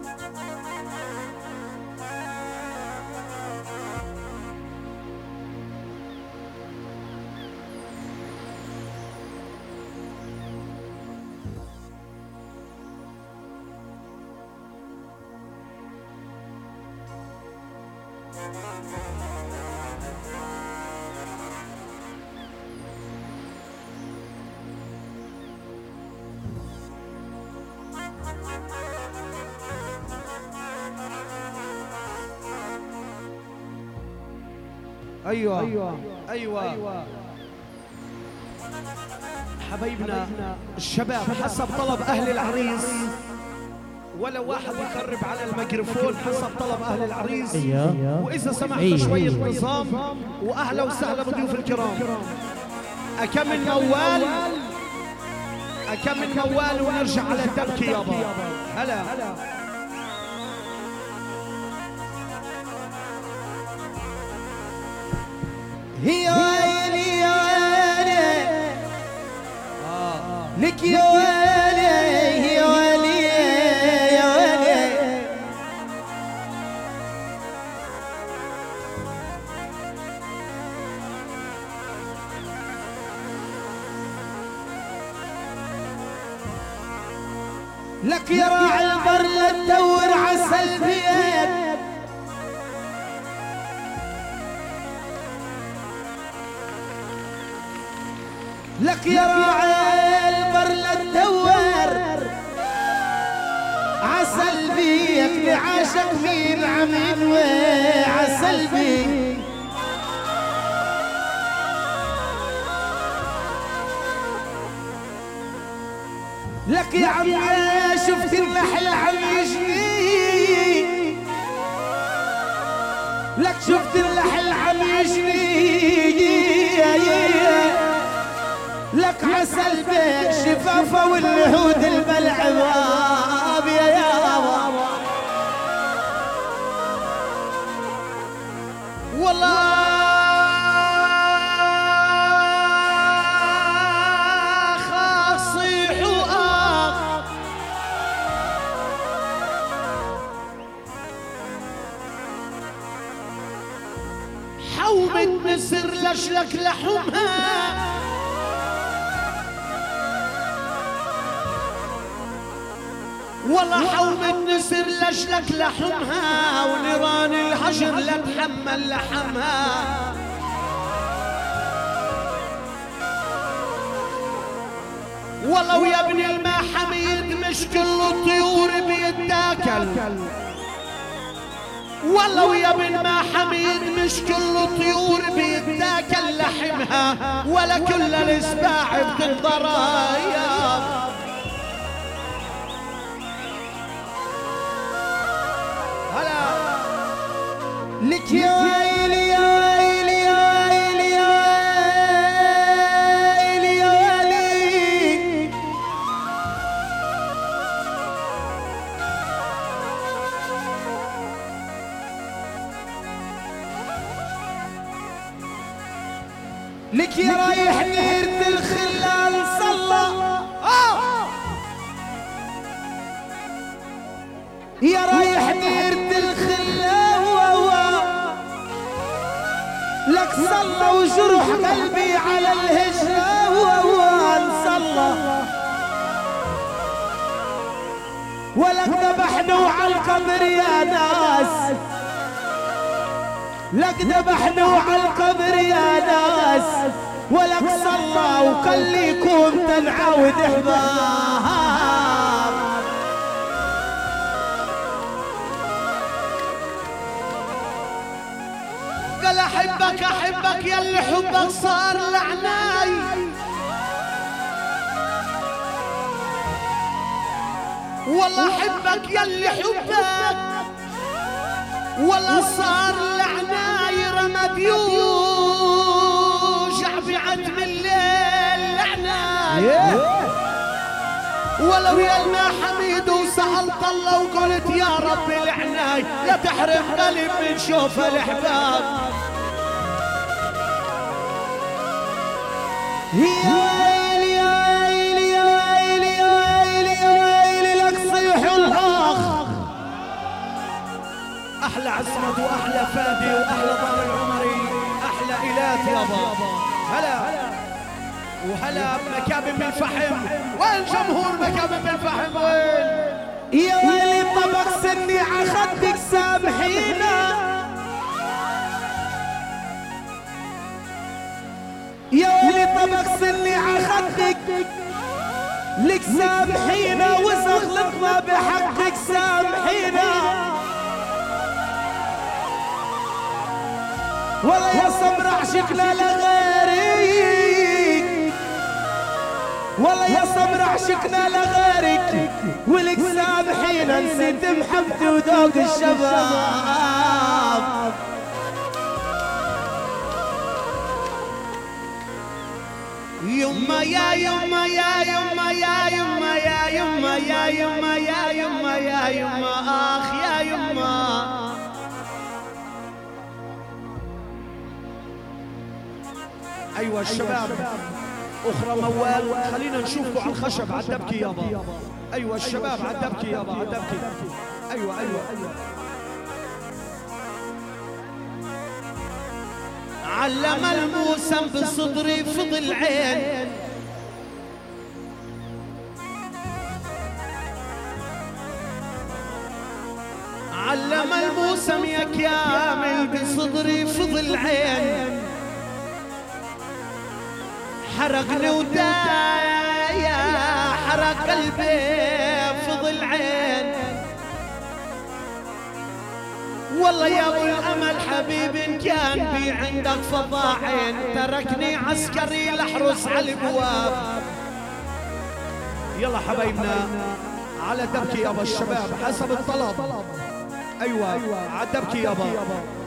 أيوة حبايبنا الشباب حسب طلب أهل العريس، ولا واحد يخرب على الميكروفون حسب طلب أهل العريس. وإذا سمحت شوية نظام، وأهلا وسهلا بضيوف الكرام. أكمل موال ونرجع على الدبكة يابا. هلا هي ويلي يا ويلي لك يا ويلي يا ويلي يا ويلي لك يا راعي البر لا تدور عسل بيك، لك يا راعي البر لا تدور عسل بيك، لعاشق مين عم ينوي عسل بيك. لك يا عم شفت النحل عم يجني، لك شفت النحل عم يجني، لك عسل بيك شفافة والهود البلعباب يا يابا. والله خاصيح وآخ حومة مصر لشلك لحمها، والله حومة نسر لشلك لحمها، ونيران الحجر لا تحمل لحمها. والله ويا ابن الماء حميد مش كل الطيور بيتاكل، والله ويا ابن ما حميد مش كل الطيور بيتاكل لحمها، ولا كل الاسباع بتنضرايا. لك يا ويلي يا ويلي يا ويلي يا ويلي يا ويلي، لك يا رايح ديرة الخلال صلى، يا رايح ديرة الخلال لك صلى وجرح قلبي على الهجرة وان صلى، ولك ذبحنوا على القبر يا ناس، لك ذبحنوا على القبر يا ناس، ولك صلى وخليكم تنعود احباب. قال احبك احبك ياللي حبك صار لعناي، والله احبك ياللي حبك والله صار لعناي، رمد يوجع بعتم الليل لعناي. ولو يلنا حميد وسألت الله وقلت يا رب العناي، لا تحرم قلب من شوف الأحباب. يا ويلي يا ويلي يا ويلي يا ويلي يا ويلي، لك صيح الأخ الفحم. وين جمهور مكابة الفحم وين؟ يا ويلي طبق سني عخدك سامحينا، يا ويلي طبق سني عخدك لك سامحينا، وزغلطنا بحقك سامحينا. ولا يا صبر عشقنا لغيرك، ولا يا صبر عشقنا لغيرك، ولك سامحينا نسيت محبتي وذوق الشباب. يما يا يما يا يما يا يما يا يما يا يما يا يما يا يما آخ يا يما. أيوة الشباب أخرى موال، خلينا نشوفكم على الخشب على الدبكة يابا. أيوة الشباب على الدبكة يابا، على الدبكة. أيوة أيوة علم الموسم بصدري فضل عين، علم الموسم يا كامل بصدري فضل عين، حرقني ودايا حرق قلبي فضل عين. والله يا ابو الامل حبيب ان كان بي عندك فضاعين، تركني عسكري لحرس على الابواب. يلا حبايبنا على دبكي يابا الشباب حسب الطلب. ايوه على دبكي يابا.